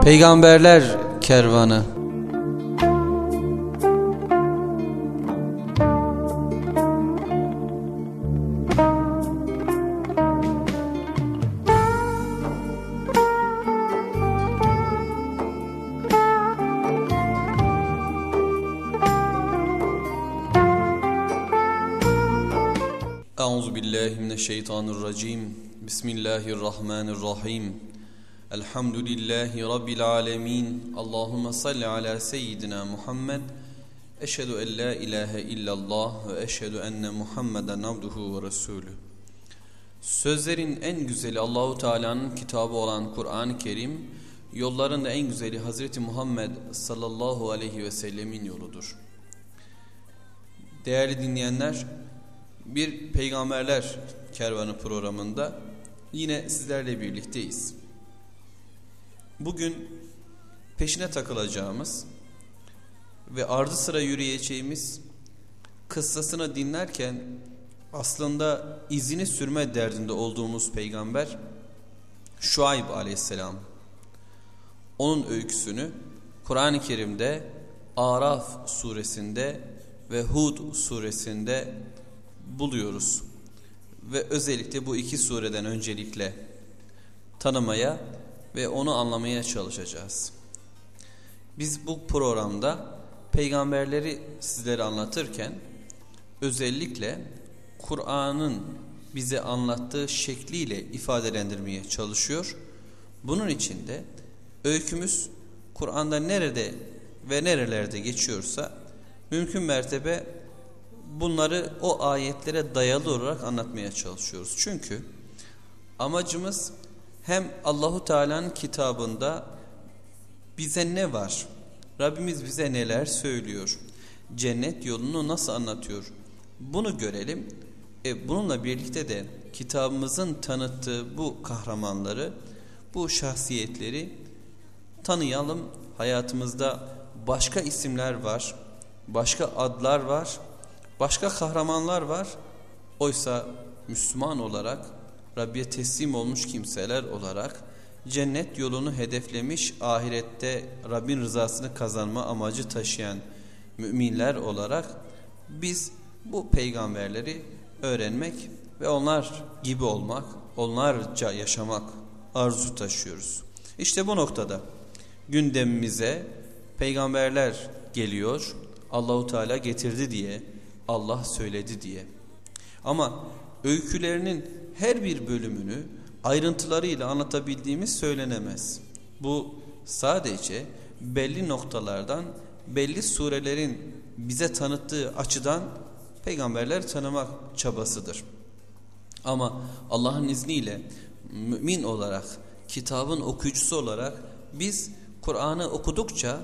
Peygamberler Kervanı. Euzubillahimineşşeytanirracim. Bismillahirrahmanirrahim. Elhamdülillahi Rabbil alemin. Allahümme salli ala seyyidina Muhammed. Eşhedü en la ilahe illallah ve eşhedü enne Muhammeden abduhu ve resulü. Sözlerin en güzeli Allahu Teala'nın kitabı olan Kur'an-ı Kerim, yolların da en güzeli Hazreti Muhammed sallallahu aleyhi ve sellemin yoludur. Değerli dinleyenler, bir Peygamberler Kervanı programında yine sizlerle birlikteyiz. Bugün peşine takılacağımız ve ardı sıra yürüyeceğimiz, kıssasını dinlerken aslında izini sürme derdinde olduğumuz peygamber Şuayb aleyhisselam. Onun öyküsünü Kur'an-ı Kerim'de Araf suresinde ve Hud suresinde buluyoruz. Ve özellikle bu iki sureden öncelikle tanımaya ve onu anlamaya çalışacağız. Biz bu programda peygamberleri sizlere anlatırken özellikle Kur'an'ın bize anlattığı şekliyle ifadelendirmeye çalışıyor. Bunun için de öykümüz Kur'an'da nerede ve nerelerde geçiyorsa mümkün mertebe bunları o ayetlere dayalı olarak anlatmaya çalışıyoruz. Çünkü amacımız hem Allahu Teala'nın kitabında bize ne var? Rabbimiz bize neler söylüyor? Cennet yolunu nasıl anlatıyor? Bunu görelim. Bununla birlikte de kitabımızın tanıttığı bu kahramanları, bu şahsiyetleri tanıyalım. Hayatımızda başka isimler var, başka adlar var, başka kahramanlar var. Oysa Müslüman olarak, Rabbiye teslim olmuş kimseler olarak cennet yolunu hedeflemiş, ahirette Rabbin rızasını kazanma amacı taşıyan müminler olarak biz bu peygamberleri öğrenmek ve onlar gibi olmak, onlarca yaşamak arzu taşıyoruz. İşte bu noktada gündemimize peygamberler geliyor. Allahu Teala getirdi diye, Allah söyledi diye. Ama öykülerinin her bir bölümünü ayrıntılarıyla anlatabildiğimiz söylenemez. Bu sadece belli noktalardan, belli surelerin bize tanıttığı açıdan peygamberleri tanımak çabasıdır. Ama Allah'ın izniyle mümin olarak, kitabın okuyucusu olarak biz Kur'an'ı okudukça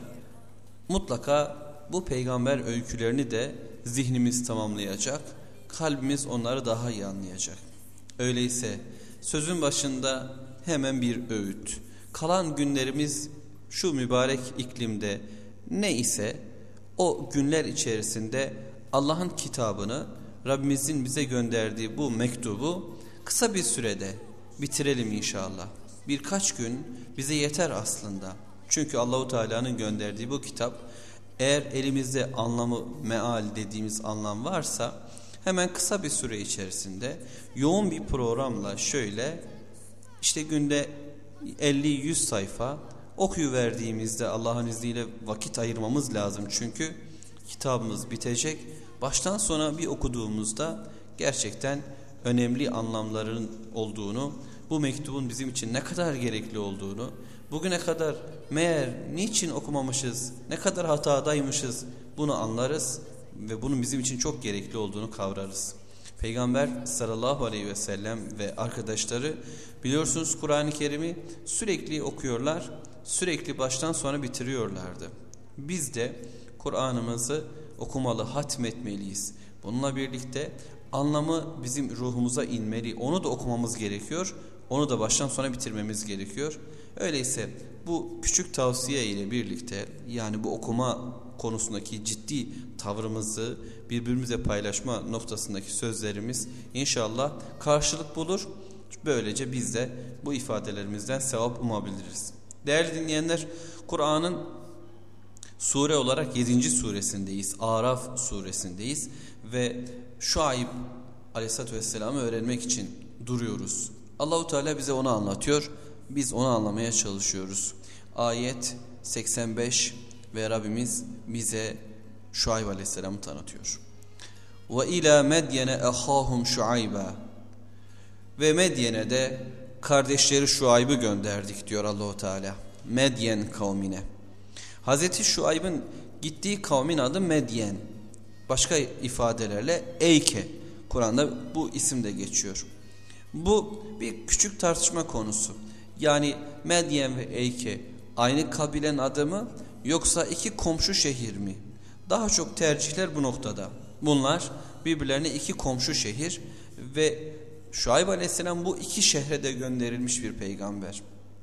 mutlaka bu peygamber öykülerini de zihnimiz tamamlayacak, kalbimiz onları daha iyi anlayacak. Öyleyse sözün başında hemen bir öğüt. Kalan günlerimiz şu mübarek iklimde ne ise o günler içerisinde Allah'ın kitabını, Rabbimizin bize gönderdiği bu mektubu kısa bir sürede bitirelim inşallah. Birkaç gün bize yeter aslında. Çünkü Allahu Teala'nın gönderdiği bu kitap, eğer elimizde anlamı, meal dediğimiz anlam varsa hemen kısa bir süre içerisinde yoğun bir programla şöyle işte günde 50-100 sayfa okuyuverdiğimizde Allah'ın izniyle vakit ayırmamız lazım. Çünkü kitabımız bitecek. Baştan sona bir okuduğumuzda gerçekten önemli anlamların olduğunu, bu mektubun bizim için ne kadar gerekli olduğunu, bugüne kadar meğer niçin okumamışız, ne kadar hatadaymışız bunu anlarız ve bunun bizim için çok gerekli olduğunu kavrarız. Peygamber sallallahu aleyhi ve sellem ve arkadaşları biliyorsunuz Kur'an-ı Kerim'i sürekli okuyorlar, sürekli baştan sona bitiriyorlardı. Biz de Kur'an'ımızı okumalı, hatmetmeliyiz. Bununla birlikte anlamı bizim ruhumuza inmeli, onu da okumamız gerekiyor, onu da baştan sona bitirmemiz gerekiyor. Öyleyse bu küçük tavsiye ile birlikte, yani bu okuma konusundaki ciddi tavrımızı birbirimize paylaşma noktasındaki sözlerimiz inşallah karşılık bulur. Böylece biz de bu ifadelerimizden sevap umabiliriz. Değerli dinleyenler, Kur'an'ın sure olarak 7. suresindeyiz. Araf suresindeyiz ve Şuayb Aleyhisselatü Vesselam'ı öğrenmek için duruyoruz. Allahu Teala bize onu anlatıyor. Biz onu anlamaya çalışıyoruz. Ayet 85 ve Rabbimiz bize Şuayb Aleyhisselam'ı tanıtıyor. Ve ila Medyene ehahum Şuayba. Ve Medyen'e de kardeşleri Şuayb'ı gönderdik diyor Allahu Teala. Medyen kavmine. Hazreti Şuayb'ın gittiği kavmin adı Medyen. Başka ifadelerle Eyke. Kur'an'da bu isim de geçiyor. Bu bir küçük tartışma konusu. Yani Medyen ve Eyke aynı kabilenin adı mı yoksa iki komşu şehir mi? Daha çok tercihler bu noktada. Bunlar birbirlerine iki komşu şehir ve Şuayb Aleyhisselam bu iki şehre de gönderilmiş bir peygamber.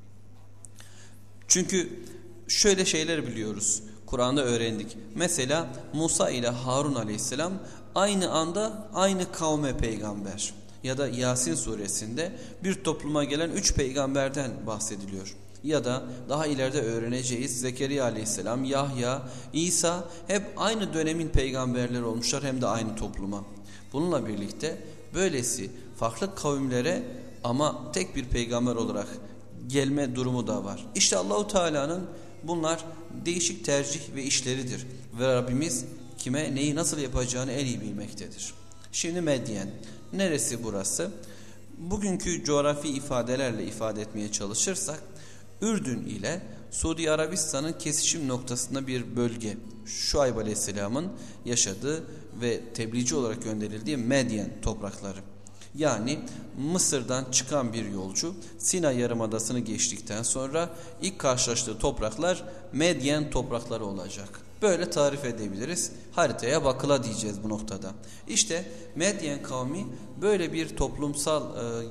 Çünkü şöyle şeyler biliyoruz. Kur'an'da öğrendik. Mesela Musa ile Harun Aleyhisselam aynı anda aynı kavme peygamber. Ya da Yasin suresinde bir topluma gelen 3 peygamberden bahsediliyor. Ya da daha ileride öğreneceğiz Zekeriya Aleyhisselam, Yahya, İsa hep aynı dönemin peygamberleri olmuşlar hem de aynı topluma. Bununla birlikte böylesi farklı kavimlere ama tek bir peygamber olarak gelme durumu da var. İşte Allahu Teala'nın bunlar değişik tercih ve işleridir. Ve Rabbimiz kime neyi nasıl yapacağını en iyi bilmektedir. Şimdi Medyen. Neresi burası? Bugünkü coğrafi ifadelerle ifade etmeye çalışırsak Ürdün ile Suudi Arabistan'ın kesişim noktasında bir bölge. Şuayb Aleyhisselam'ın yaşadığı ve tebliğci olarak gönderildiği Medyen toprakları. Yani Mısır'dan çıkan bir yolcu Sina Yarımadası'nı geçtikten sonra ilk karşılaştığı topraklar Medyen toprakları olacak. Böyle tarif edebiliriz. Haritaya bakıla diyeceğiz bu noktada. İşte Medyen kavmi böyle bir toplumsal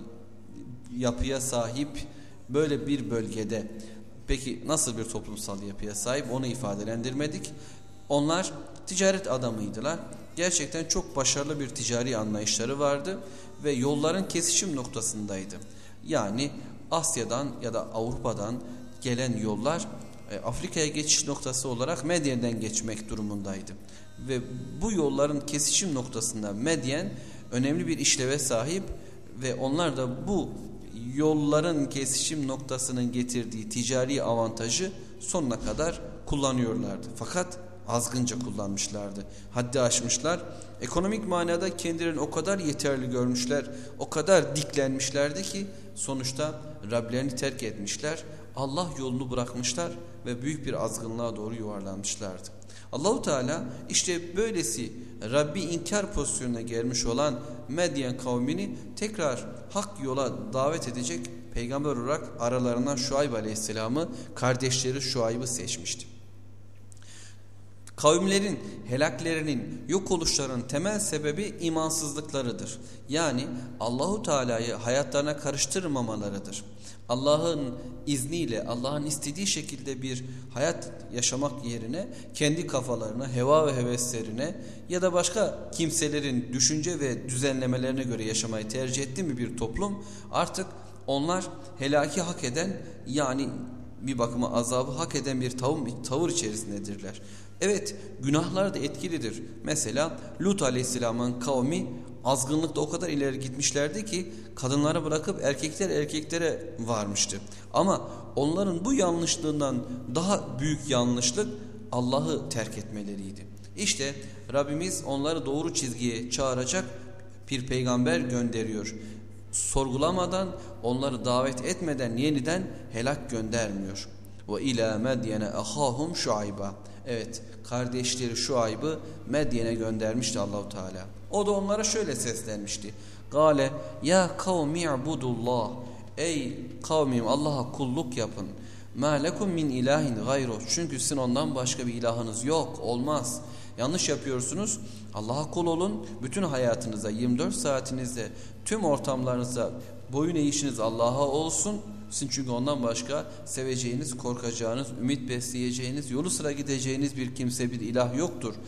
yapıya sahip, böyle bir bölgede. Peki nasıl bir toplumsal yapıya sahip onu ifadelendirmedik. Onlar ticaret adamıydılar. Gerçekten çok başarılı bir ticari anlayışları vardı ve yolların kesişim noktasındaydı. Yani Asya'dan ya da Avrupa'dan gelen yollar Afrika'ya geçiş noktası olarak Medyen'den geçmek durumundaydı. Ve bu yolların kesişim noktasında Medyen önemli bir işleve sahip ve onlar da bu yolların kesişim noktasının getirdiği ticari avantajı sonuna kadar kullanıyorlardı. Fakat azgınca kullanmışlardı. Haddi aşmışlar. Ekonomik manada kendilerini o kadar yeterli görmüşler, o kadar diklenmişlerdi ki sonuçta Rablerini terk etmişler. Allah yolunu bırakmışlar ve büyük bir azgınlığa doğru yuvarlanmışlardı. Allahu Teala işte böylesi Rabbi inkar pozisyonuna gelmiş olan Medyen kavmini tekrar hak yola davet edecek peygamber olarak aralarından Şuayb Aleyhisselam'ı, kardeşleri Şuayb'ı seçmişti. Kavimlerin helaklerinin, yok oluşlarının temel sebebi imansızlıklarıdır. Yani Allahu Teala'yı hayatlarına karıştırmamalarıdır. Allah'ın izniyle, Allah'ın istediği şekilde bir hayat yaşamak yerine kendi kafalarına, heva ve heveslerine ya da başka kimselerin düşünce ve düzenlemelerine göre yaşamayı tercih etti mi bir toplum, artık onlar helaki hak eden, yani bir bakıma azabı hak eden bir tavır içerisindedirler. Evet, günahlar da etkilidir. Mesela Lut Aleyhisselam'ın kavmi azgınlıkta o kadar ileri gitmişlerdi ki kadınları bırakıp erkekler erkeklere varmıştı. Ama onların bu yanlışlığından daha büyük yanlışlık Allah'ı terk etmeleriydi. İşte Rabbimiz onları doğru çizgiye çağıracak bir peygamber gönderiyor. Sorgulamadan, onları davet etmeden yeniden helak göndermiyor. Ve ila Medyene ahahum Şuayba. Evet, kardeşleri Şuayb'ı Medyen'e göndermişti Allahu Teala. O da onlara şöyle seslenmişti. Gale ya kavmi ibudullah. Ey kavmim, Allah'a kulluk yapın. Ma lekum min ilahin gayru. Çünkü sizin ondan başka bir ilahınız yok, olmaz. Yanlış yapıyorsunuz. Allah'a kul olun. Bütün hayatınıza, 24 saatinizde, tüm ortamlarınızda boyun eğişiniz Allah'a olsun. Sizin çünkü ondan başka seveceğiniz, korkacağınız, ümit besleyeceğiniz, yolu sıra gideceğiniz bir kimse, bir ilah yoktur.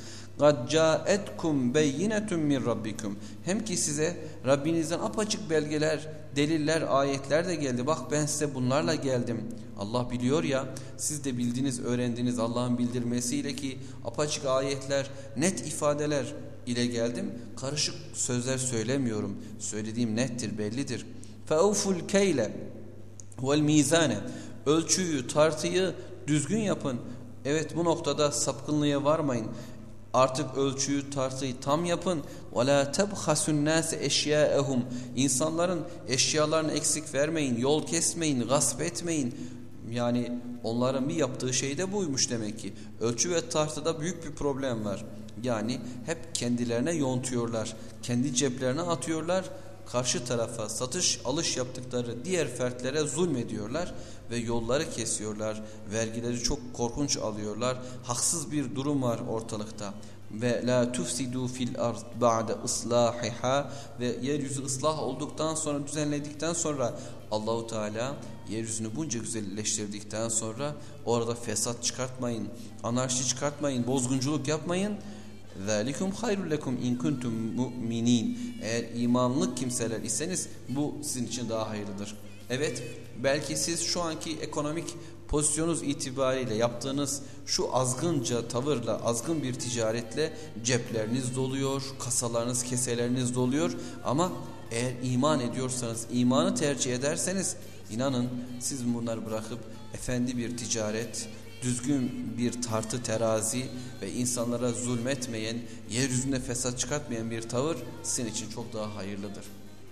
قَدْ جَاءَتْكُمْ بَيِّنَةٌ مِّنْ رَبِّكُمْ. Hem ki size Rabbinizden apaçık belgeler, deliller, ayetler de geldi. Bak ben size bunlarla geldim. Allah biliyor ya, siz de bildiğiniz, öğrendiğiniz Allah'ın bildirmesiyle ki apaçık ayetler, net ifadeler ile geldim. Karışık sözler söylemiyorum. Söylediğim nettir, bellidir. فَاَوْفُ الْكَيْلَ وَالْمِيزَانَ. Ölçüyü, tartıyı düzgün yapın. Evet, bu noktada sapkınlığa varmayın. Artık ölçüyü, tartıyı tam yapın. وَلَا تَبْخَسُ النَّاسِ اَشْيَاءَهُمْ. İnsanların eşyalarını eksik vermeyin, yol kesmeyin, gasp etmeyin. Yani onların bir yaptığı şey de buymuş demek ki. Ölçü ve tartıda büyük bir problem var. Yani hep kendilerine yontuyorlar, kendi ceplerine atıyorlar. Karşı tarafa satış alış yaptıkları diğer fertlere zulmediyorlar ve yolları kesiyorlar. Vergileri çok korkunç alıyorlar. Haksız bir durum var ortalıkta. Ve la tufsidu fil ard ba'de islahiha. Ve yeryüzü ıslah olduktan sonra, düzenledikten sonra Allahu Teala yeryüzünü bunca güzelleştirdikten sonra orada fesat çıkartmayın, anarşi çıkartmayın, bozgunculuk yapmayın. ذَٰلِكُمْ خَيْرٌ لَكُمْ اِنْ كُنْتُمْ مُؤْمِنِينَ. Eğer imanlı kimseler iseniz bu sizin için daha hayırlıdır. Evet, belki siz şu anki ekonomik pozisyonunuz itibariyle yaptığınız şu azgınca tavırla, azgın bir ticaretle cepleriniz doluyor, kasalarınız, keseleriniz doluyor. Ama eğer iman ediyorsanız, imanı tercih ederseniz inanın siz bunları bırakıp efendi bir ticaret, düzgün bir tartı terazi ve insanlara zulmetmeyen, yeryüzünde fesat çıkartmayan bir tavır sizin için çok daha hayırlıdır.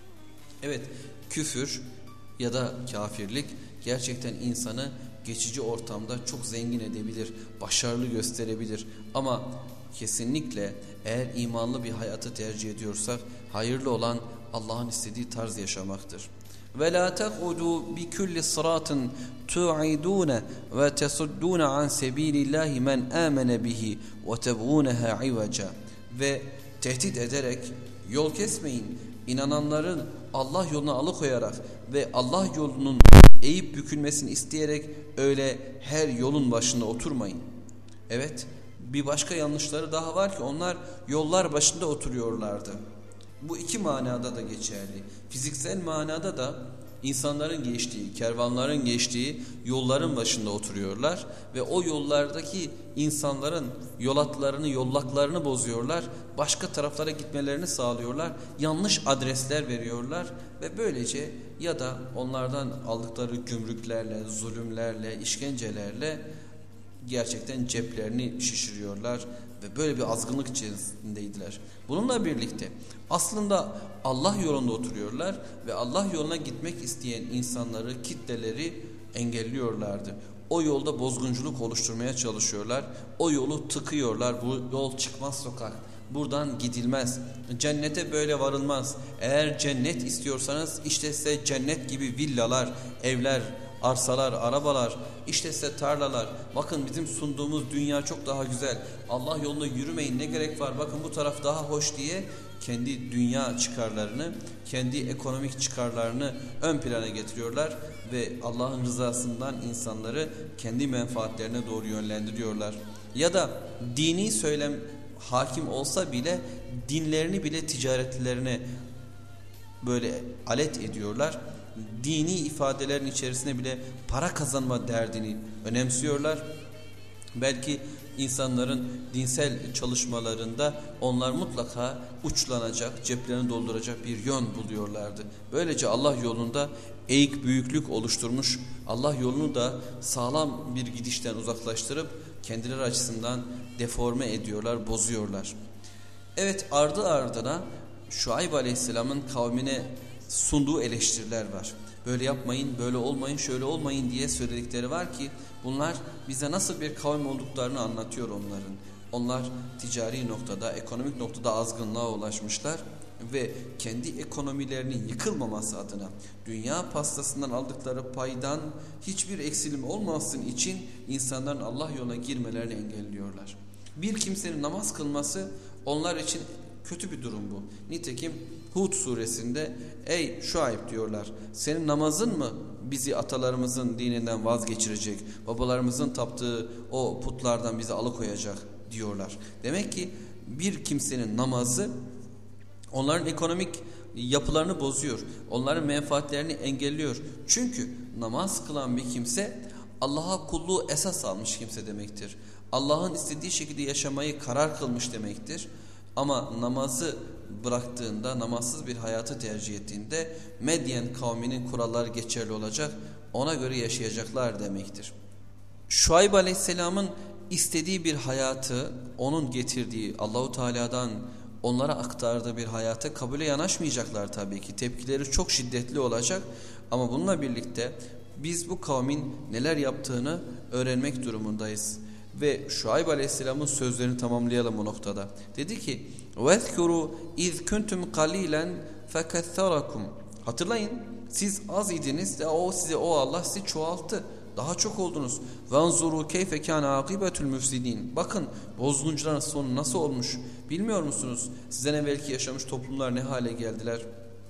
Evet, küfür ya da kafirlik gerçekten insanı geçici ortamda çok zengin edebilir, başarılı gösterebilir. Ama kesinlikle eğer imanlı bir hayatı tercih ediyorsak hayırlı olan Allah'ın istediği tarz yaşamaktır. وَلَا تَقْعُدُوا بِكُلِّ صِرَاطٍ تُعِدُونَ وَتَصُدُّونَ عَنْ سَب۪يلِ اللّٰهِ مَنْ آمَنَ بِهِ وَتَبْغُونَهَا عِوَجًا. Ve tehdit ederek yol kesmeyin. İnananların Allah yoluna alıkoyarak ve Allah yolunun eğip bükülmesini isteyerek öyle her yolun başında oturmayın. Evet, bir başka yanlışları daha var ki onlar yollar başında oturuyorlardı. Bu iki manada da geçerli. Fiziksel manada da insanların geçtiği, kervanların geçtiği yolların başında oturuyorlar ve o yollardaki insanların yol hatlarını, yollaklarını bozuyorlar. Başka taraflara gitmelerini sağlıyorlar. Yanlış adresler veriyorlar ve böylece ya da onlardan aldıkları gümrüklerle, zulümlerle, işkencelerle gerçekten ceplerini şişiriyorlar ve böyle bir azgınlık içerisindeydiler. Bununla birlikte aslında Allah yolunda oturuyorlar ve Allah yoluna gitmek isteyen insanları, kitleleri engelliyorlardı. O yolda bozgunculuk oluşturmaya çalışıyorlar. O yolu tıkıyorlar. Bu yol çıkmaz sokak. Buradan gidilmez. Cennete böyle varılmaz. Eğer cennet istiyorsanız işte size cennet gibi villalar, evler, arsalar, arabalar, işte size tarlalar. Bakın bizim sunduğumuz dünya çok daha güzel. Allah yolunda yürümeyin, ne gerek var? Bakın bu taraf daha hoş diye kendi dünya çıkarlarını, kendi ekonomik çıkarlarını ön plana getiriyorlar ve Allah'ın rızasından insanları kendi menfaatlerine doğru yönlendiriyorlar. Ya da dini söylem hakim olsa bile dinlerini bile ticaretlerine böyle alet ediyorlar. Dini ifadelerin içerisine bile para kazanma derdini önemsiyorlar. Belki insanların dinsel çalışmalarında onlar mutlaka uçlanacak, ceplerini dolduracak bir yön buluyorlardı. Böylece Allah yolunda eğik büyüklük oluşturmuş, Allah yolunu da sağlam bir gidişten uzaklaştırıp kendileri açısından deforme ediyorlar, bozuyorlar. Evet, ardı ardına Şuayb Aleyhisselam'ın kavmine sunduğu eleştiriler var. Böyle yapmayın, böyle olmayın, şöyle olmayın diye söyledikleri var ki bunlar bize nasıl bir kavim olduklarını anlatıyor onların. Onlar ticari noktada, ekonomik noktada azgınlığa ulaşmışlar ve kendi ekonomilerinin yıkılmaması adına dünya pastasından aldıkları paydan hiçbir eksilim olmasın için insanların Allah yoluna girmelerini engelliyorlar. Bir kimsenin namaz kılması onlar için kötü bir durum bu. Nitekim Hud suresinde ey Şuayb diyorlar, senin namazın mı bizi atalarımızın dininden vazgeçirecek, babalarımızın taptığı o putlardan bizi alıkoyacak diyorlar. Demek ki bir kimsenin namazı onların ekonomik yapılarını bozuyor. Onların menfaatlerini engelliyor. Çünkü namaz kılan bir kimse Allah'a kulluğu esas almış kimse demektir. Allah'ın istediği şekilde yaşamayı karar kılmış demektir. Ama namazı bıraktığında, namazsız bir hayatı tercih ettiğinde Medyen kavminin kuralları geçerli olacak, ona göre yaşayacaklar demektir. Şuayb Aleyhisselam'ın istediği bir hayatı, onun getirdiği Allahu Teala'dan onlara aktardığı bir hayata kabule yanaşmayacaklar tabii ki. Tepkileri çok şiddetli olacak ama bununla birlikte biz bu kavmin neler yaptığını öğrenmek durumundayız. Ve Şuayb Aleyhisselam'ın sözlerini tamamlayalım bu noktada. Dedi ki: وَذْكُرُوا اِذْ كُنْتُمْ قَلِيلًا فَكَثَّرَكُمْ. Hatırlayın, siz az idiniz de o Allah sizi çoğalttı. Daha çok oldunuz. وَانْظُرُوا كَيْفَ كَانَ عَاقِبَةُ الْمُفْسِدِينَ. Bakın bozguncuların sonu nasıl olmuş bilmiyor musunuz? Sizden evvelki yaşamış toplumlar ne hale geldiler?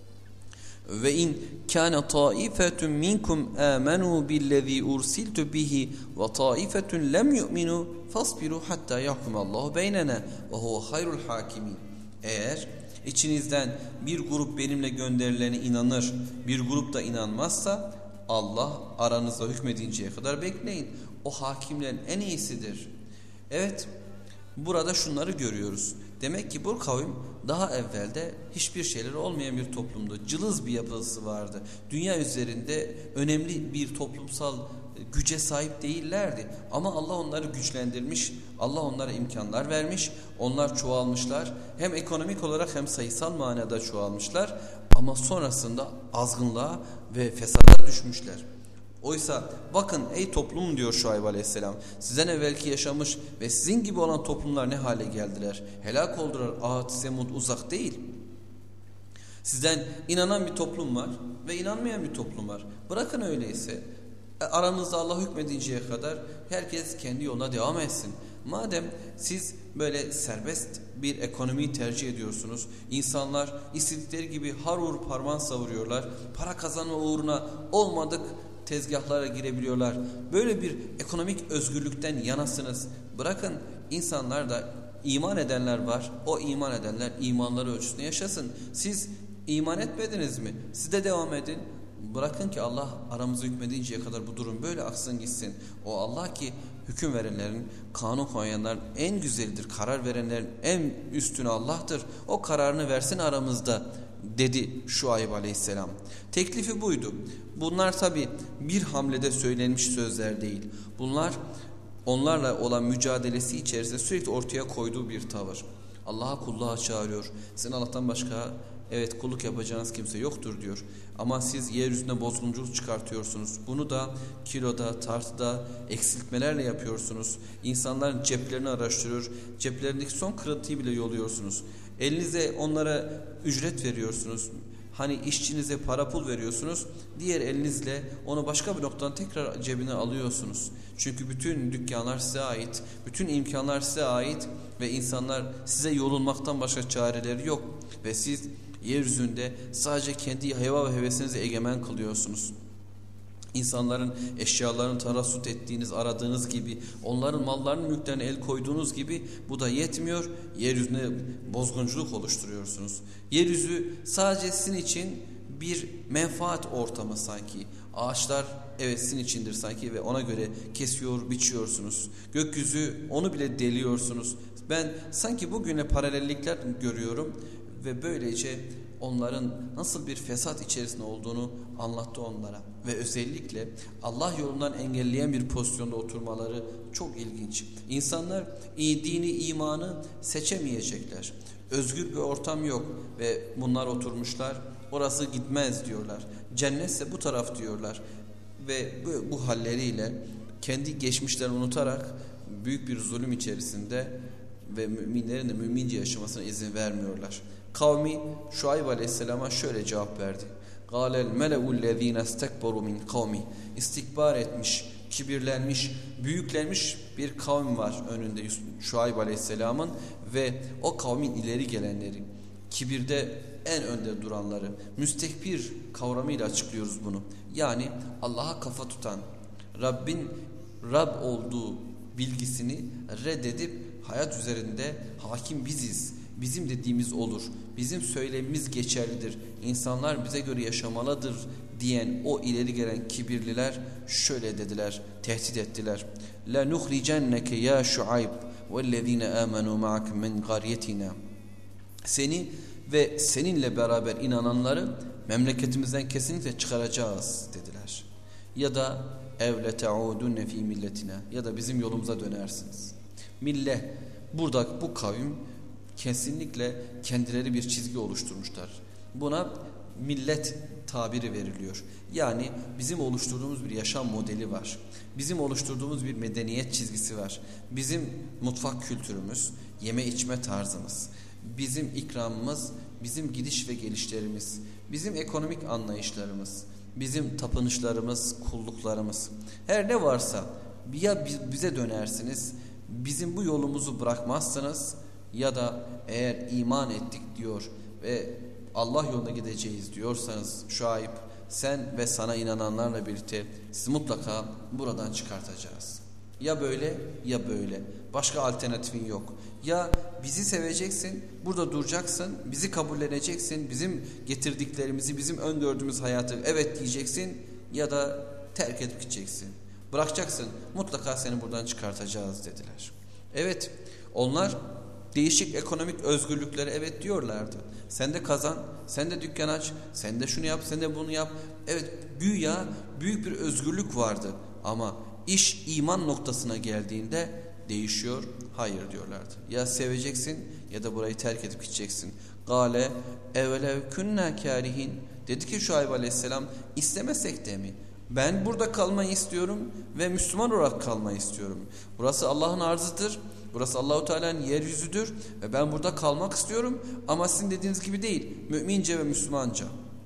Ve in kana taifetun minkum amanu billazi ursiltu bihi ve taifetun lem yu'minu fasbiru hatta yahkumallahu beynena ve huve hayrul hakimin. Eğer içinizden bir grup benimle gönderilene inanır, bir grup da inanmazsa Allah aranızda hükmedinceye kadar bekleyin. O hakimlerin en iyisidir. Evet, burada şunları görüyoruz. Demek ki bu kavim daha evvelde hiçbir şeyleri olmayan bir toplumdu. Cılız bir yapısı vardı. Dünya üzerinde önemli bir toplumsal güce sahip değillerdi. Ama Allah onları güçlendirmiş, Allah onlara imkanlar vermiş, onlar çoğalmışlar. Hem ekonomik olarak hem sayısal manada çoğalmışlar. Ama sonrasında azgınlığa ve fesada düşmüşler. Oysa bakın ey toplum diyor Şuayb Aleyhisselam, sizden evvelki yaşamış ve sizin gibi olan toplumlar ne hale geldiler? Helak oldular. Ad, Semud uzak değil. Sizden inanan bir toplum var ve inanmayan bir toplum var. Bırakın öyleyse aranızda Allah hükmedinceye kadar herkes kendi yoluna devam etsin. Madem siz böyle serbest bir ekonomiyi tercih ediyorsunuz, insanlar istedikleri gibi harur parman savuruyorlar, para kazanma uğruna olmadık tezgahlara girebiliyorlar. Böyle bir ekonomik özgürlükten yanasınız. Bırakın insanlar da iman edenler var. O iman edenler imanları ölçüsünde yaşasın. Siz iman etmediniz mi? Siz de devam edin. Bırakın ki Allah aramızı hükmedinceye kadar bu durum böyle aksın gitsin. O Allah ki hüküm verenlerin, kanun koyanların en güzelidir. Karar verenlerin en üstünü Allah'tır. O kararını versin aramızda dedi Şuayb Aleyhisselam. Teklifi buydu. Bunlar tabi bir hamlede söylenmiş sözler değil. Bunlar onlarla olan mücadelesi içerisinde sürekli ortaya koyduğu bir tavır. Allah'a kulluğa çağırıyor. Sizin Allah'tan başka kulluk yapacağınız kimse yoktur diyor. Ama siz yeryüzüne bozgunculuk çıkartıyorsunuz. Bunu da kiloda, tartıda eksiltmelerle yapıyorsunuz. İnsanların ceplerini araştırıyor. Ceplerindeki son kırıntıyı bile yoluyorsunuz. Elinize onlara ücret veriyorsunuz. Hani işçinize para pul veriyorsunuz. Diğer elinizle onu başka bir noktadan tekrar cebine alıyorsunuz. Çünkü bütün dükkanlar size ait. Bütün imkanlar size ait. Ve insanlar size yolunmaktan başka çareleri yok. Ve siz yeryüzünde sadece kendi heva ve hevesinizi egemen kılıyorsunuz. İnsanların eşyalarını tarassut ettiğiniz, aradığınız gibi, onların mallarının mülklerine el koyduğunuz gibi bu da yetmiyor. Yeryüzüne bozgunculuk oluşturuyorsunuz. Yeryüzü sadece sizin için bir menfaat ortamı sanki. Ağaçlar sizin içindir sanki ve ona göre kesiyor, biçiyorsunuz. Gökyüzü onu bile deliyorsunuz. Ben sanki bugüne paralellikler görüyorum ve böylece onların nasıl bir fesat içerisinde olduğunu anlattı onlara. Ve özellikle Allah yolundan engelleyen bir pozisyonda oturmaları çok ilginç. İnsanlar dini, imanı seçemeyecekler. Özgür bir ortam yok ve bunlar oturmuşlar. Orası gitmez diyorlar. Cennetse bu taraf diyorlar. Ve bu halleriyle kendi geçmişlerini unutarak büyük bir zulüm içerisinde ve müminlerin de mümince yaşamasına izin vermiyorlar. Kavmi Şuayb Aleyhisselam'a şöyle cevap verdi. قَالَ الْمَلَوُ الَّذ۪ينَ اسْتَكْبَرُوا مِنْ قَوْمِ. İstikbar etmiş, kibirlenmiş, büyüklenmiş bir kavim var önünde Şuayb Aleyhisselam'ın ve o kavmin ileri gelenleri. Kibirde en önde duranları. Müstekbir kavramıyla açıklıyoruz bunu. Yani Allah'a kafa tutan, Rabbin Rab olduğu bilgisini reddedip hayat üzerinde hakim biziz. Bizim dediğimiz olur. Bizim söylemimiz geçerlidir. İnsanlar bize göre yaşamalıdır diyen o ileri gelen kibirliler şöyle dediler, tehdit ettiler. La nuhricenneke ya Şuayb vellezine amenu ma'ak min qaryetina. Seni ve seninle beraber inananları memleketimizden kesinlikle çıkaracağız dediler. Ya da evle te'udunne fi milletine, ya da bizim yolumuza dönersiniz. Millet, burada bu kavim kesinlikle kendileri bir çizgi oluşturmuşlar. Buna millet tabiri veriliyor. Yani bizim oluşturduğumuz bir yaşam modeli var. Bizim oluşturduğumuz bir medeniyet çizgisi var. Bizim mutfak kültürümüz, yeme içme tarzımız, bizim ikramımız, bizim gidiş ve gelişlerimiz, bizim ekonomik anlayışlarımız, bizim tapınışlarımız, kulluklarımız. Her ne varsa ya bize dönersiniz, bizim bu yolumuzu bırakmazsınız, ya da eğer iman ettik diyor ve Allah yoluna gideceğiz diyorsanız Şuayb, sen ve sana inananlarla birlikte sizi mutlaka buradan çıkartacağız. Ya böyle ya böyle. Başka alternatifin yok. Ya bizi seveceksin, burada duracaksın, bizi kabulleneceksin, bizim getirdiklerimizi, bizim öngördüğümüz hayatı evet diyeceksin, ya da terk edip gideceksin. Bırakacaksın, mutlaka seni buradan çıkartacağız dediler. Evet, onlar değişik ekonomik özgürlüklere evet diyorlardı. Sen de kazan, sen de dükkan aç, sen de şunu yap, sen de bunu yap. Evet, güya büyük bir özgürlük vardı ama iş iman noktasına geldiğinde değişiyor. Hayır diyorlardı. Ya seveceksin ya da burayı terk edip gideceksin. Gale evelev künna kârihin. Dedi ki Şuayb Aleyhisselam, istemesek de mi? Ben burada kalmayı istiyorum ve Müslüman olarak kalmayı istiyorum. Burası Allah'ın arzıdır. Burası Allahu Teala'nın yeryüzüdür ve ben burada kalmak istiyorum ama sizin dediğiniz gibi değil. Mümince ve Müslümanca.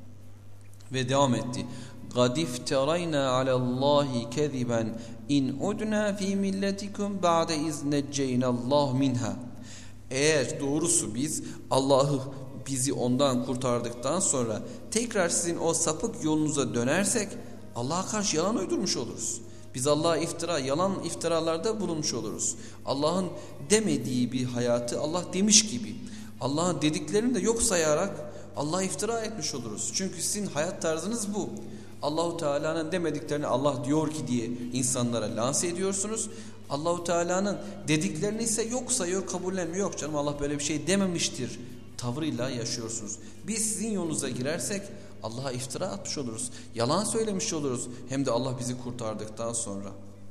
Ve devam etti. قَدْ اِفْتَرَيْنَا عَلَى اللّٰهِ كَذِبًا اِنْ اُدْنَا ف۪ي مِلَّتِكُمْ بَعْدَ اِذْ نَجَّيْنَ اللّٰهُ مِنْهَا. Eğer doğrusu biz Allah'ı bizi ondan kurtardıktan sonra tekrar sizin o sapık yolunuza dönersek Allah'a karşı yalan uydurmuş oluruz. Biz Allah'a yalan iftiralarda bulunmuş oluruz. Allah'ın demediği bir hayatı Allah demiş gibi, Allah'ın dediklerini de yok sayarak Allah'a iftira etmiş oluruz. Çünkü sizin hayat tarzınız bu. Allahu Teala'nın demediklerini Allah diyor ki diye insanlara lanse ediyorsunuz. Allahu Teala'nın dediklerini ise yok sayıyor, kabullenmiyor. Yok canım, Allah böyle bir şey dememiştir tavrıyla yaşıyorsunuz. Biz sizin yolunuza girersek Allah'a iftira atmış oluruz. Yalan söylemiş oluruz. Hem de Allah bizi kurtardıktan sonra.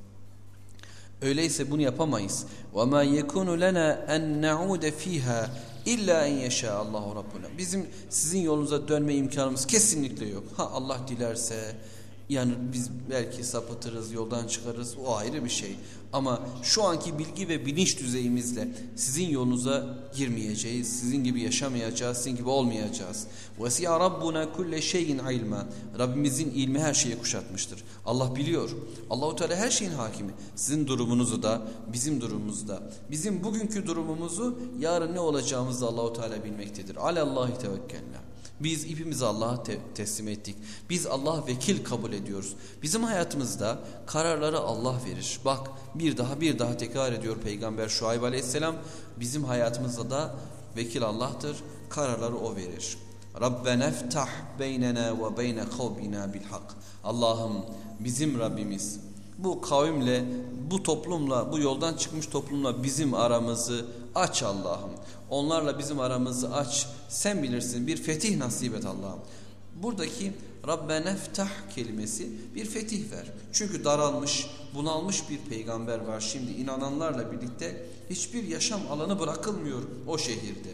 Öyleyse bunu yapamayız. وَمَا يَكُونُ لَنَا اَنْ نَعُودَ ف۪يهَا İlla en yeşâ Allahu Rabbuna. Bizim sizin yolunuza dönme imkanımız kesinlikle yok. Ha Allah dilerse yani biz belki sapıtırız, yoldan çıkarız, o ayrı bir şey. Ama şu anki bilgi ve bilinç düzeyimizle sizin yolunuza girmeyeceğiz. Sizin gibi yaşamayacağız, sizin gibi olmayacağız. وَسِيَا رَبُّنَا كُلَّ شَيْءٍ عِلْمًا. Rabbimizin ilmi her şeyi kuşatmıştır. Allah biliyor. Allahu Teala her şeyin hakimi. Sizin durumunuzu da, bizim durumumuzu da, bizim bugünkü durumumuzu, yarın ne olacağımızı da Allahu Teala bilmektedir. Alallahi tevekkelna. Biz ipimizi Allah'a teslim ettik. Biz Allah vekil kabul ediyoruz. Bizim hayatımızda kararları Allah verir. Bak bir daha tekrar ediyor Peygamber Şuayb Aleyhisselam. Bizim hayatımızda da vekil Allah'tır. Kararları O verir. Rabbena iftah beynena ve beyne kavmina bil hak. Allah'ım, bizim Rabbimiz bu kavimle, bu toplumla, bu yoldan çıkmış toplumla bizim aramızı aç Allah'ım. Onlarla bizim aramızı aç. Sen bilirsin, bir fetih nasip et Allah'ım. Buradaki Rabbena iftah kelimesi bir fetih ver. Çünkü daralmış, bunalmış bir peygamber var. Şimdi inananlarla birlikte hiçbir yaşam alanı bırakılmıyor o şehirde.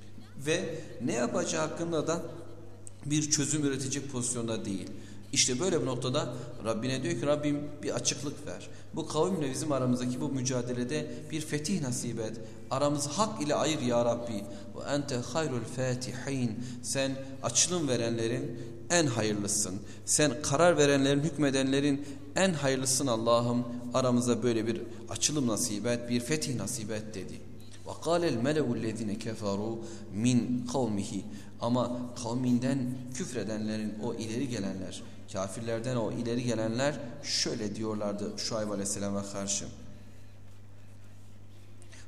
Ve ne yapacağı hakkında da bir çözüm üretecek pozisyonda değil. İşte böyle bir noktada Rabbine diyor ki Rabbim bir açıklık ver. Bu kavimle bizim aramızdaki bu mücadelede bir fetih nasip et. Aramızı hak ile ayır ya Rabbi. Ve ente hayrul fatihin. Sen açılım verenlerin en hayırlısın. Sen karar verenlerin, hükmedenlerin en hayırlısın Allah'ım. Aramıza böyle bir açılım nasip et, bir fetih nasip et dedi. وَقَالَ الْمَلَوُ الَّذِينَ كَفَرُوا مِنْ قَوْمِهِ. Ama kavminden küfredenlerin o ileri gelenler, kafirlerden o ileri gelenler şöyle diyorlardı Şuayb Aleyhisselam'a karşı.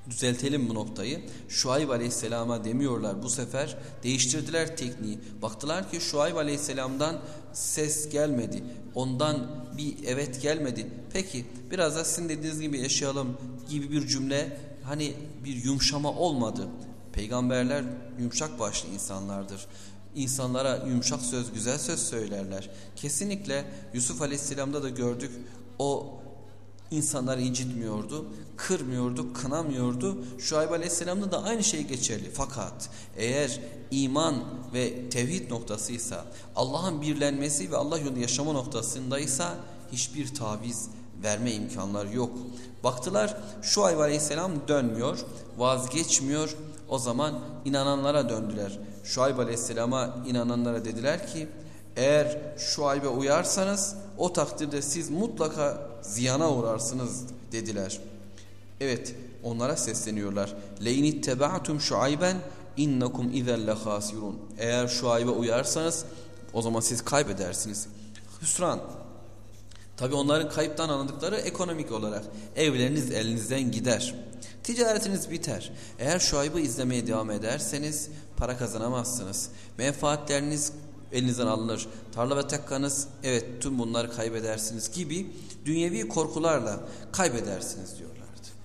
Düzeltelim bu noktayı. Şuayb Aleyhisselam'a demiyorlar. Bu sefer değiştirdiler tekniği. Baktılar ki Şuayb Aleyhisselam'dan ses gelmedi. Ondan bir evet gelmedi. Peki biraz da sizin dediğiniz gibi yaşayalım gibi bir cümle, hani bir yumuşama olmadı. Peygamberler yumuşak başlı insanlardır. İnsanlara yumuşak söz, güzel söz söylerler. Kesinlikle Yusuf Aleyhisselam'da da gördük. O İnsanları incitmiyordu, kırmıyordu, kınamıyordu. Şuayb Aleyhisselam'da da aynı şey geçerli. Fakat eğer iman ve tevhid noktasıysa, Allah'ın birlenmesi ve Allah yolunda yaşama noktasındaysa hiçbir taviz verme imkanları yok. Baktılar Şuayb Aleyhisselam dönmüyor, vazgeçmiyor. O zaman inananlara döndüler. Şuayb Aleyhisselam'a inananlara dediler ki, eğer Şuayb'e uyarsanız o takdirde siz mutlaka ziyana uğrarsınız dediler. Evet, onlara sesleniyorlar. Leyn itteba'tum Şuayben innakum izen lehasirun. Eğer Şuayb'e uyarsanız o zaman siz kaybedersiniz. Hüsran. Tabi onların kayıptan anladıkları ekonomik olarak. Evleriniz elinizden gider. Ticaretiniz biter. Eğer Şuayb'ı izlemeye devam ederseniz para kazanamazsınız. Menfaatleriniz elinizden alınır. Tarla ve takkanız, evet, tüm bunları kaybedersiniz gibi dünyevi korkularla kaybedersiniz diyorlardı.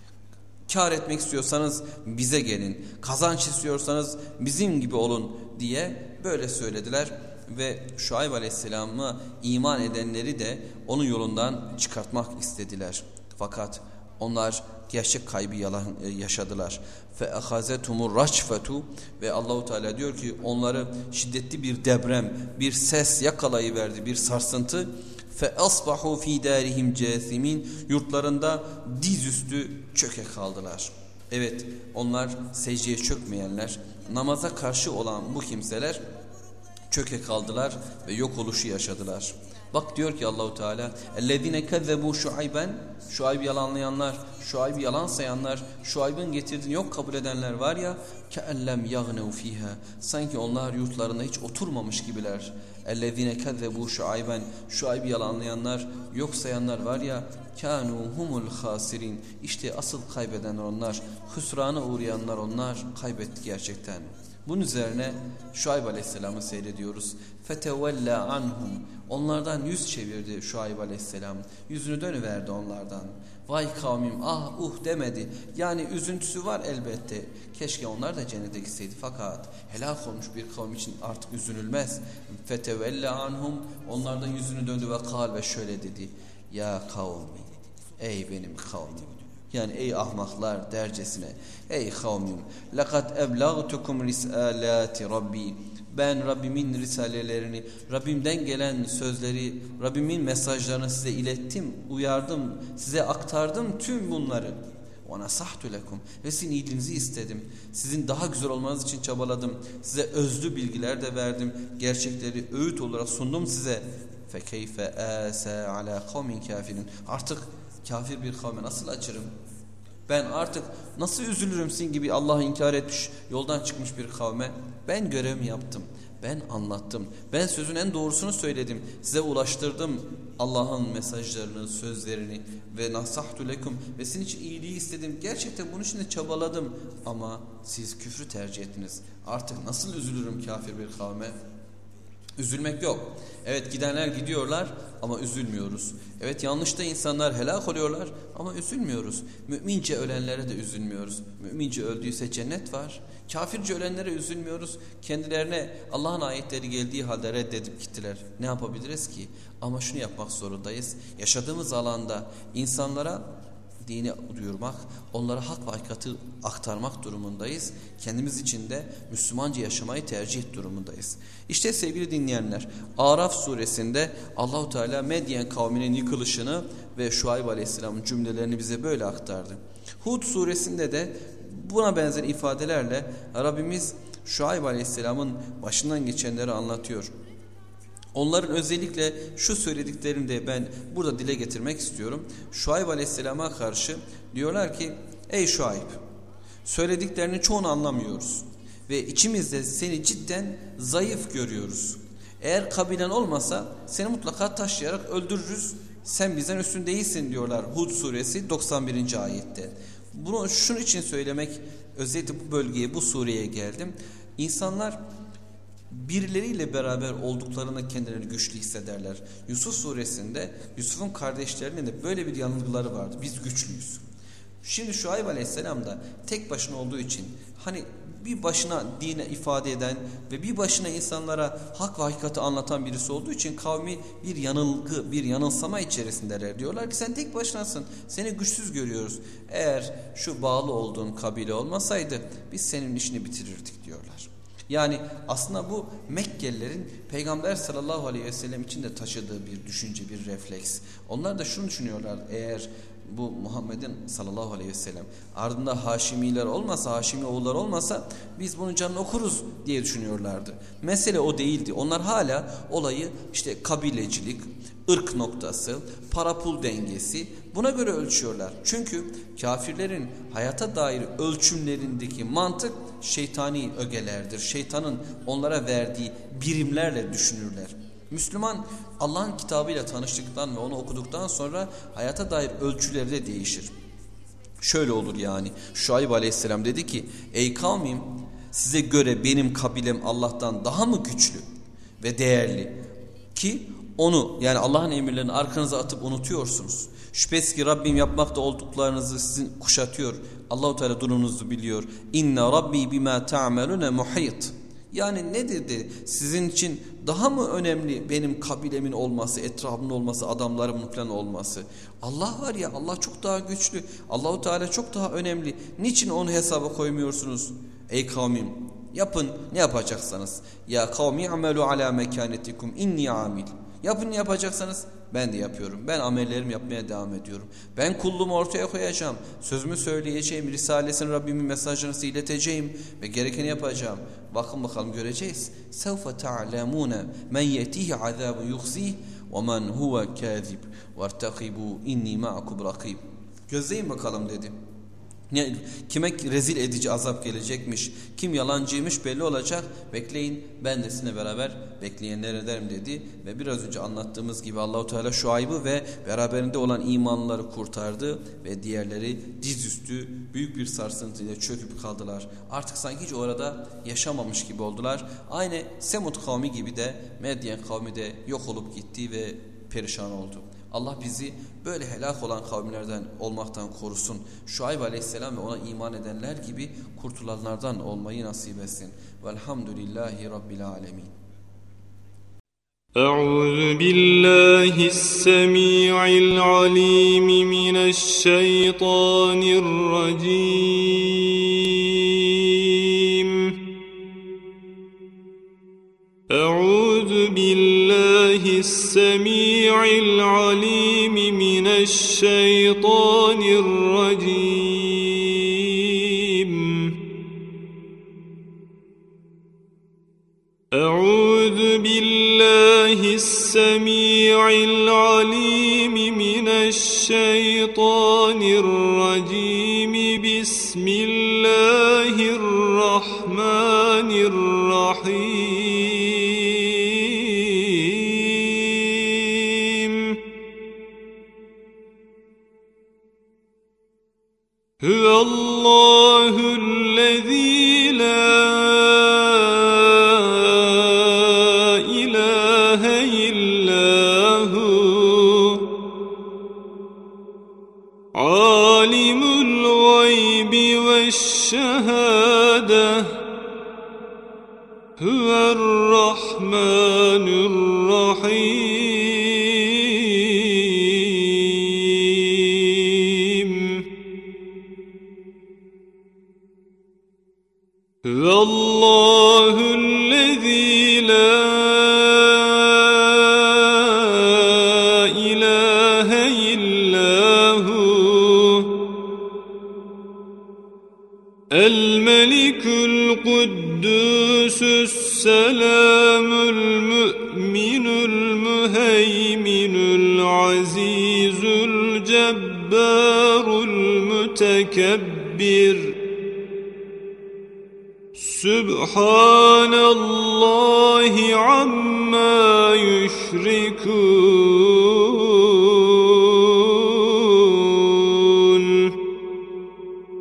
Kar etmek istiyorsanız bize gelin. Kazanç istiyorsanız bizim gibi olun diye böyle söylediler. Ve Şuayb Aleyhisselam'a iman edenleri de onun yolundan çıkartmak istediler. Fakat onlar gerçek kaybı yaşadılar. فَاَخَذَتُمُ الرَّجْفَةُ Ve Allahu Teala diyor ki onları şiddetli bir deprem, bir ses yakalayıverdi, bir sarsıntı. فَاَصْبَحُوا ف۪ي دَارِهِمْ جَاثِمِينَ Yurtlarında dizüstü çöke kaldılar. Evet, onlar secdeye çökmeyenler, namaza karşı olan bu kimseler çöke kaldılar ve yok oluşu yaşadılar. Bak diyor ki Allahu Teala, "Ellezine kezzebu Şuayben", Şuayb'i yalanlayanlar, Şuayb'i yalan sayanlar, Şuayb'ın getirdiğini yok kabul edenler var ya, "Keellem yagnev fiha", sanki onlar yurtlarında hiç oturmamış gibiler. "Ellezine kezzebu Şuayben", Şuayb'i yalanlayanlar, yok sayanlar var ya, "Kanu humul hasirin", işte asıl kaybedenler onlar, hüsrana uğrayanlar onlar, kaybetti gerçekten. Bunun üzerine Şuayb Aleyhisselam'ı seyrediyoruz. فَتَوَلَّا عَنْهُمْ Onlardan yüz çevirdi Şuayb Aleyhisselam. Yüzünü dönüverdi onlardan. Vay kavmim, ah demedi. Yani üzüntüsü var elbette. Keşke onlar da cennete gitseydi. Fakat helak olmuş bir kavim için artık üzülülmez. فَتَوَلَّا عَنْهُمْ Onlardan yüzünü döndü ve kal ve şöyle dedi. Ya kavmi, ey benim kavmim. Yani ey ahmaklar dercesine. Ey kavmim. لَقَدْ اَبْلَغْتُكُمْ رِسَالَاتِ Rabbi. Ben Rabbimin risalelerini, Rabbimden gelen sözleri, Rabbimin mesajlarını size ilettim, uyardım, size aktardım tüm bunları. وَنَصَحْتُ لَكُمْ Ve sizin iyiliğinizi istedim. Sizin daha güzel olmanız için çabaladım. Size özlü bilgiler de verdim. Gerçekleri öğüt olarak sundum size. فَكَيْفَ آسَى عَلَى قَوْمٍ كَافِرٍ Artık kafir bir kavme nasıl acırım? Ben artık nasıl üzülürüm sizin gibi Allah'ı inkar etmiş, yoldan çıkmış bir kavme? Ben görevimi yaptım. Ben anlattım. Ben sözün en doğrusunu söyledim. Size ulaştırdım Allah'ın mesajlarını, sözlerini ve nasahtu lekum ve sizin için iyiliği istedim. Gerçekten bunun için de çabaladım. Ama siz küfrü tercih ettiniz. Artık nasıl üzülürüm kafir bir kavme? Üzülmek yok. Evet, gidenler gidiyorlar ama üzülmüyoruz. Evet, yanlışta insanlar helak oluyorlar ama üzülmüyoruz. Mümince ölenlere de üzülmüyoruz. Mümince öldüyse cennet var. Kafirce ölenlere üzülmüyoruz. Kendilerine Allah'ın ayetleri geldiği halde reddedip gittiler. Ne yapabiliriz ki? Ama şunu yapmak zorundayız. Yaşadığımız alanda insanlara dini duyurmak, onlara hak ve hakikati aktarmak durumundayız. Kendimiz için de Müslümanca yaşamayı tercih durumundayız. İşte sevgili dinleyenler, Araf suresinde Allahu Teala Medyen kavminin yıkılışını ve Şuayb Aleyhisselam'ın cümlelerini bize böyle aktardı. Hud suresinde de buna benzer ifadelerle Rabbimiz Şuayb Aleyhisselam'ın başından geçenleri anlatıyor. Onların özellikle şu söylediklerini de ben burada dile getirmek istiyorum. Şuayb Aleyhisselam'a karşı diyorlar ki, ey Şuayb, söylediklerinin çoğunu anlamıyoruz ve içimizde seni cidden zayıf görüyoruz. Eğer kabilen olmasa seni mutlaka taşlayarak öldürürüz. Sen bizden üstün değilsin diyorlar Hud suresi 91. ayette. Bunu şunun için söylemek, özellikle bu bölgeye, bu sureye geldim. İnsanlar birileriyle beraber olduklarında kendilerini güçlü hissederler. Yusuf suresinde Yusuf'un kardeşlerinin de böyle bir yanılgıları vardı. Biz güçlüyüz. Şimdi Şuayb Aleyhisselam da tek başına olduğu için, hani bir başına dine ifade eden ve bir başına insanlara hak ve hakikati anlatan birisi olduğu için kavmi bir yanılgı, bir yanılsama içerisindeler. Diyorlar ki sen tek başınasın, seni güçsüz görüyoruz. Eğer şu bağlı olduğun kabile olmasaydı biz senin işini bitirirdik diyorlar. Yani aslında bu Mekkelilerin Peygamber sallallahu aleyhi ve sellem için de taşıdığı bir düşünce, bir refleks. Onlar da şunu düşünüyorlar: eğer bu Muhammed'in sallallahu aleyhi ve sellem ardında Haşimiler olmasa, Haşimi oğullar olmasa biz bunun canını okuruz diye düşünüyorlardı. Mesele o değildi. Onlar hala olayı işte kabilecilik, ırk noktası, para pul dengesi, buna göre ölçüyorlar. Çünkü kafirlerin hayata dair ölçümlerindeki mantık şeytani ögelerdir. Şeytanın onlara verdiği birimlerle düşünürler. Müslüman Allah'ın kitabıyla tanıştıktan ve onu okuduktan sonra hayata dair ölçüleri de değişir. Şöyle olur yani. Şuayb Aleyhisselam dedi ki: ey kavmim, size göre benim kabilem Allah'tan daha mı güçlü ve değerli ki onu, yani Allah'ın emirlerini arkanıza atıp unutuyorsunuz. Şüphesiz ki Rabbim yapmakta olduklarınızı sizin kuşatıyor. Allahu Teala durumunuzu biliyor. İnne Rabbi bima ta'melune muhit. Yani ne dedi? Sizin için daha mı önemli benim kabilemin olması, etrafımın olması, adamlarımın falan olması? Allah var ya, Allah çok daha güçlü. Allahu Teala çok daha önemli. Niçin onu hesaba koymuyorsunuz? Ey kavmim, yapın ne yapacaksanız. Ya kavmi amelu ala mekanetikum inni amil. Yapın ne yapacaksanız ben de yapıyorum. Ben amellerimi yapmaya devam ediyorum. Ben kulluğumu ortaya koyacağım. Sözümü söyleyeceğim. Risalesini, Rabbimin mesajını ileteceğim. Ve gerekeni yapacağım. Bakın bakalım, göreceğiz. سَوْفَ تَعْلَمُونَ مَنْ يَتِيهِ عَذَابٌ يُخْزِيهِ وَمَنْ هُوَ كَاذِبٌ وَارْتَقِبُوا اِنِّي مَعَكُمْ رَقِيبٌ. Gözleyin bakalım dedi. Kime rezil edici azap gelecekmiş, kim yalancıymış belli olacak. Bekleyin, ben de sizinle beraber bekleyenler ederim dedi. Ve biraz önce anlattığımız gibi Allahu Teala Şuayb'ı ve beraberinde olan imanlıları kurtardı ve diğerleri dizüstü büyük bir sarsıntıyla çöküp kaldılar. Artık sanki hiç orada yaşamamış gibi oldular. Aynı Semud kavmi gibi de Medyen kavmi de yok olup gitti ve perişan oldu. Allah bizi böyle helak olan kavimlerden olmaktan korusun. Şuayb Aleyhisselam ve ona iman edenler gibi kurtulanlardan olmayı nasip etsin. Velhamdülillahi Rabbil alemin. أعوذ بالله السميع العليم من الشيطان الرجيم أعوذ بالله السميع العليم من الشيطان الرجيم أعوذ بالله السميع العليم من الشيطان الرجيم بسم الله الرحمن الرحيم هو الله الذي لا عالم الغيب والشهادة هو الرحمن الرحيم هو الله الذي لا إله إلا هو الملك القدوس السلام المؤمن المهيمن العزيز الجبار المتكبر سبحان الله عما يشركون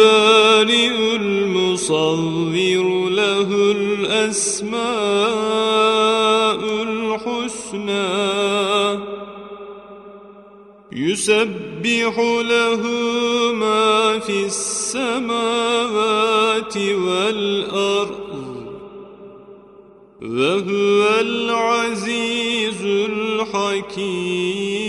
البارئ المصور له الأسماء الحسنى يسبح له ما في السماوات والأرض وهو العزيز الحكيم.